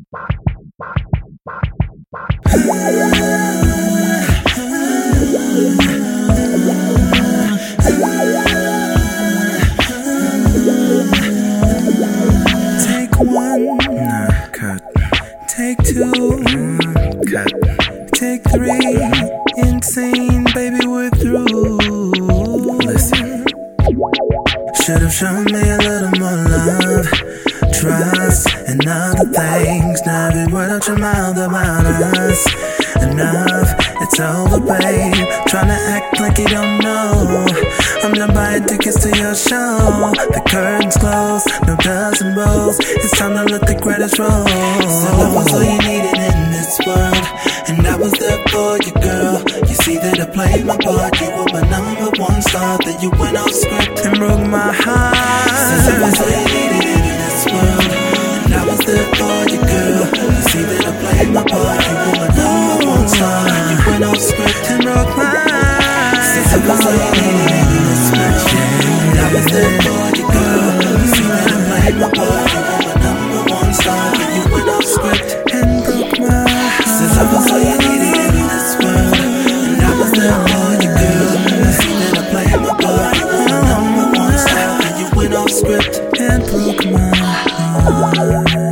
Take one, cut. Take two, cut. Take three, insane, baby, we're through. Listen. Should've shown me a little more love, trust, and other things. Now every word out your mouth about us. Enough, it's over, babe. Tryna act like you don't know. I'm done buying tickets to your show. The curtains close, no dozen rows. It's time to let the credits roll. So love was all you needed in this world, and I was there for you, girl. You see that I played my part. You were my number one star. Then you went off script and broke my heart. So love was all you needed in this world, and I was there for you, girl. You see that I played my part. You were my number one star. You went off script and broke my heart. So love was all you needed in this world, and I was there for you, girl. You see that I played my part. You were my number one star. You went off script and broke my heart. So love was all you needed in this world, and I was there for you, girl. You see that I played my part. You were my number one star. You went off script and broke my heart.